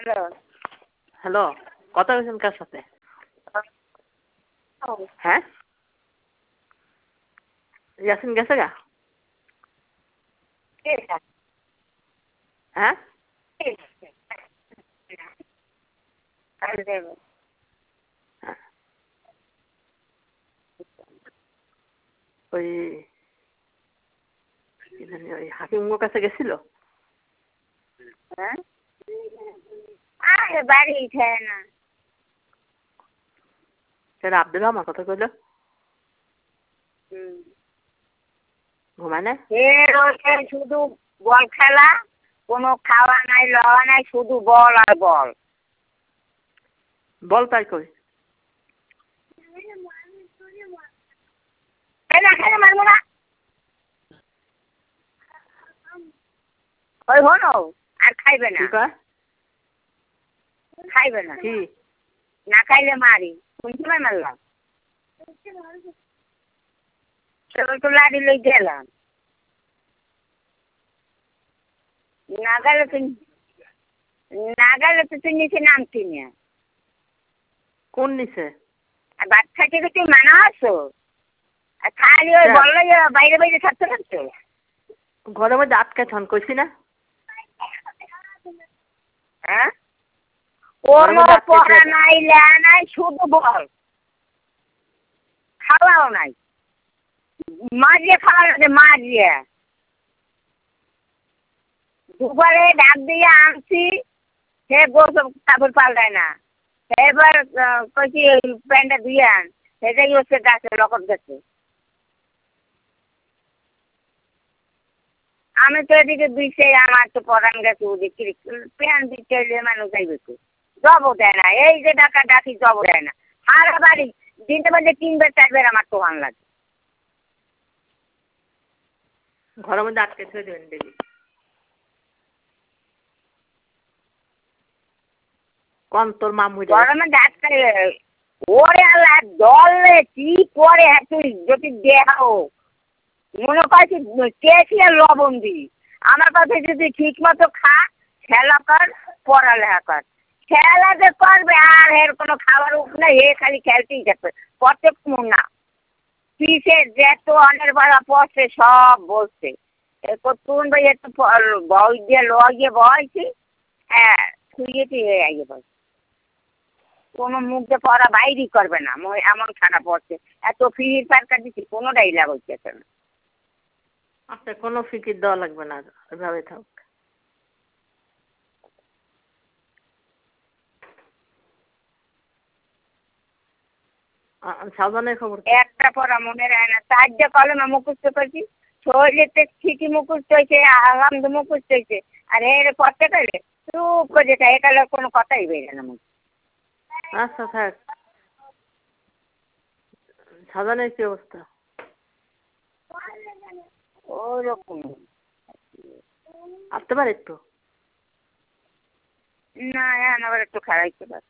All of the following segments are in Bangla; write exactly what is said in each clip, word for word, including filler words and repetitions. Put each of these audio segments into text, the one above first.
হ্যালো হ্যালো কথা বলছেন কার সাথে? হ্যাঁ ইয়াসিন গেছে গা? হ্যাঁ হ্যাঁ। ওই কি জানি ওই হাকিমের কাছে গেছিল? হ্যাঁ আরে বাড়ি খায় না সেটা আব্দুল আমার কথা কইল হুম ঘুমায় না? এর ওই শুধু বল খেলা, কোনো খাওয়া নাই লওয়া নাই, শুধু বল আর বল। বল পাই কই? খেলা খেলে মারবো না ওই হলো আর খাইবে না কি কয়? খাইবে না কি না খাইলে মারি কোন সময় মারলাম সেগুলো তো লাড়ি লই গেলাম না গেলে তুই না গেলে তো তুই নিচে নামতি না কোন নিছে? আর বাচ্চা থেকে তুই মানা আছো আর খালি ওই বললো যে বাইরে বাইরে থাকতে থাকতো ঘরের মধ্যে আটকে ছন কইছি না? হ্যাঁ কোনো পড়া নাই লেয়া নাই শুধু বল খাওয়াও নাই মারিয়ে খাওয়া লাগে মারিয়ে দুপুরে ডাক দিয়ে আনছি সে গোসল কাপড় পাল্টায় না এবার কইছি প্যান্টটা ধুয়ে আন সেটাই হচ্ছে গাছে লকট গেছে আমি তো এদিকে দিচ্ছে আমার তো পরান গেছে ওদিকে প্যান্ট দিচ্ছে মানুষ যাইবে তো জবও দেয় না এই যে ডাকা ডাকি জবও দেয় না সারা বাড়ি দিনটা বাজে তিনবার চারবার আমার তো ভালো লাগে ঘরের মধ্যে আটকে থুয়ে দেবেন দেখি কোন তোর মামু ঘরের মধ্যে আটকে ওরে আল্লাহ দলে কি করে তুই যদি দেখাও মনে করছি কেসি আর লবণ দি আমার কাছে যদি ঠিক মতো খা খেলা কর পড়ালেখা কর খেলা যে করবে আর এর কোনো খাবার উঠ না এ খালি খেলতেই যাচ্ছে পড়তে কমন না পিসে যত অনেক বেলা পড়ছে সব বলছে তুন ভাই একটু বই দিয়ে লওয়া গিয়ে বয়ছি হ্যাঁ শুয়ে টুয়ে আইয়ে বল কোনো মুখ দিয়ে পড়া বাইরই করবে না এমন খারাপ পড়ছে এত ফ্রি ফায়ার দিচ্ছি কোনোটাই লাভ হচ্ছে না আপনার কোনো ফিকির দেওয়া লাগবে না এভাবে থাক সাবধানের খবর একটা পড়া মনে রায় না চারটে কলমে মুখস্থ করছি শরীরেতে ঠিকই মুখস্থ হয়েছে আগামদে মুখস্থ হয়েছে আর এর পড়তে গেলে চুপ করে যেটা একালে কোনো কথাই বেরে না মুখ আচ্ছা থাক সাজানের কি অবস্থা ওরকম আসতে পারে একটু না হ্যাঁ আবার একটু খারাইতে পারে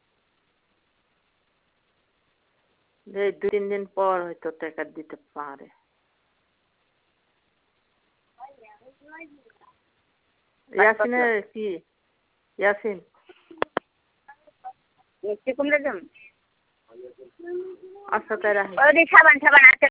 দুই তিন দিন পর হয়তো টাকা দিতে পারে ইয়াসিনের কি ইয়াসিন মিষ্টি কুমড়া দেন আচ্ছা তাই রাখি ওই সাবান সাবান আছে